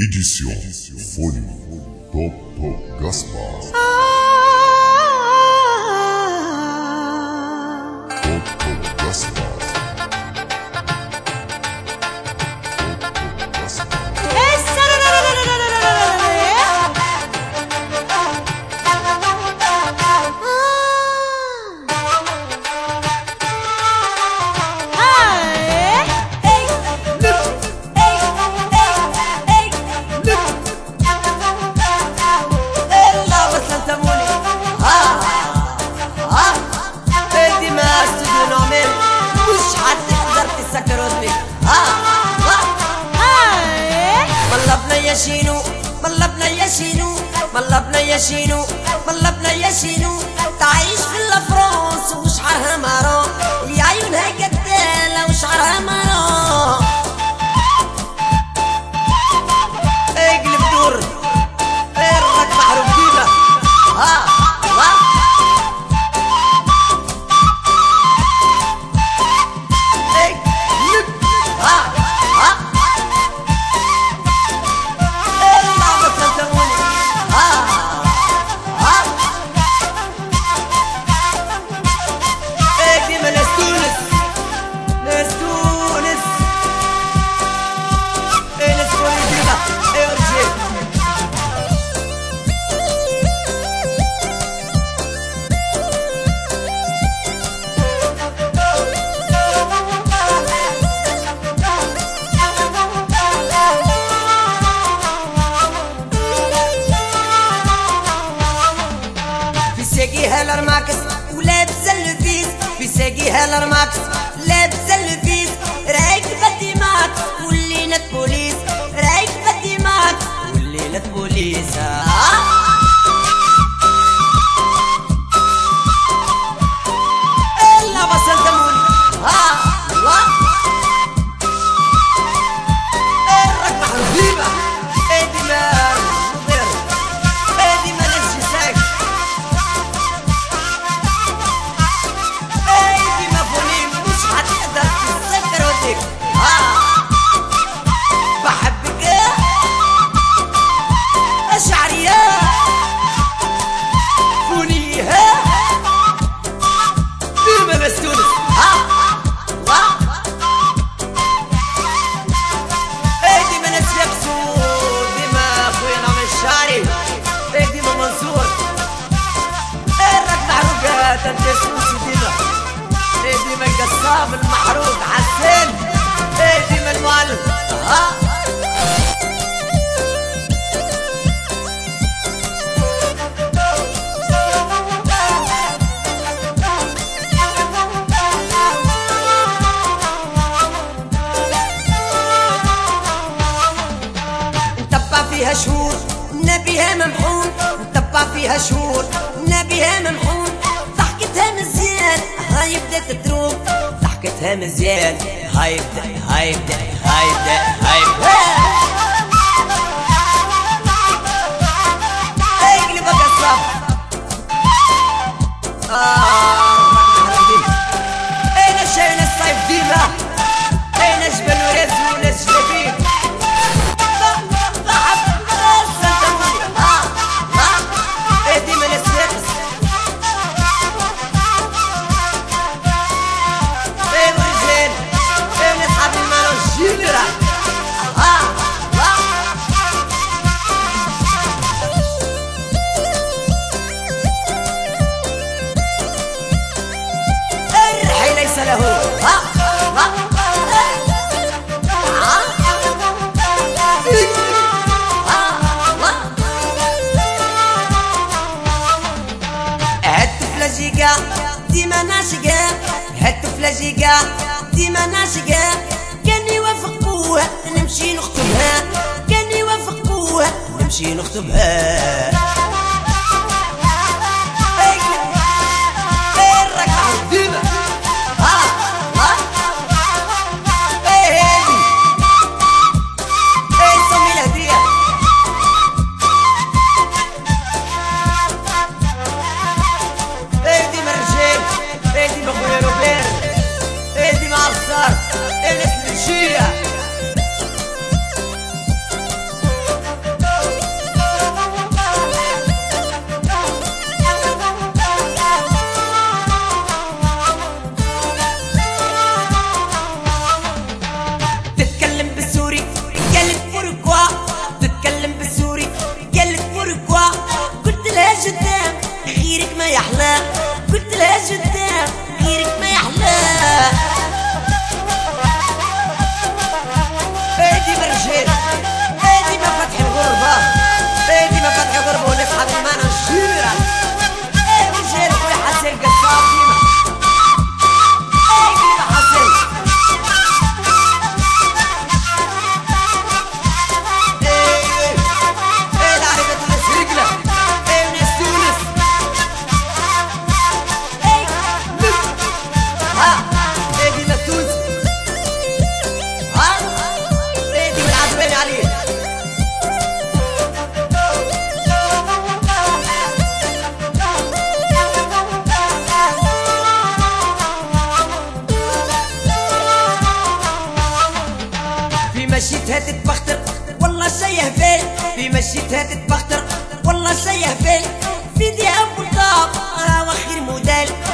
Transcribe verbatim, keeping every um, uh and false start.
Édition Folie Top Top Gaspard. Top Top Gaspard. يشينو ملبنا يشينو ملبنا يشينو ملبنا يشينو تعيش في الفرنس وشعرها مارون اللي عيونها قتالة وشعرها مارون اقلب دور ارك محروم ديما ها ها اقلب ها ساقيها الارماكس ولابسه اللبيس في ساقيها الارماكس لابسه اللبيس راكبه ديماك ولينا بوليس راكبه ديماك ولينا بوليس الا وصل دموني ها الله الركبه حبيبه ايدي مار مضير ايدي ما نسي ساك بحبك شعرية فونيها ديما نستونس ها ها ديما ناس يقصور ديما اخويا نعمل الشعري ديما منصور الرك محروقات انت سوسي ديما ديما القصاب المحروق حسين ديما المعلم ها نتبع فيها شهور نبيها ممحون نتبع فيها شهور نبيها ممحون ضحكتها مزيان هاي بدات تروح ضحكتها مزيان هاي بدا هاي بدا هاي بدا هاي بدا اقلب القصاب اين الشاي الصيف ديما اين جبل ورز وناس جلابيب الرحي ليس له ها ها هالطفلة ديما ناشقة هالطفلة جيقة ديما ناشقة كان يوافق بوها نمشي نخطبها كان يوافق بوها نمشي نخطبها الناس الشيعة مشيتها تتبختر والله شي هبال، في مشيتها تتبختر والله شي هبال، في دي ابو الطاب راه خير موديل.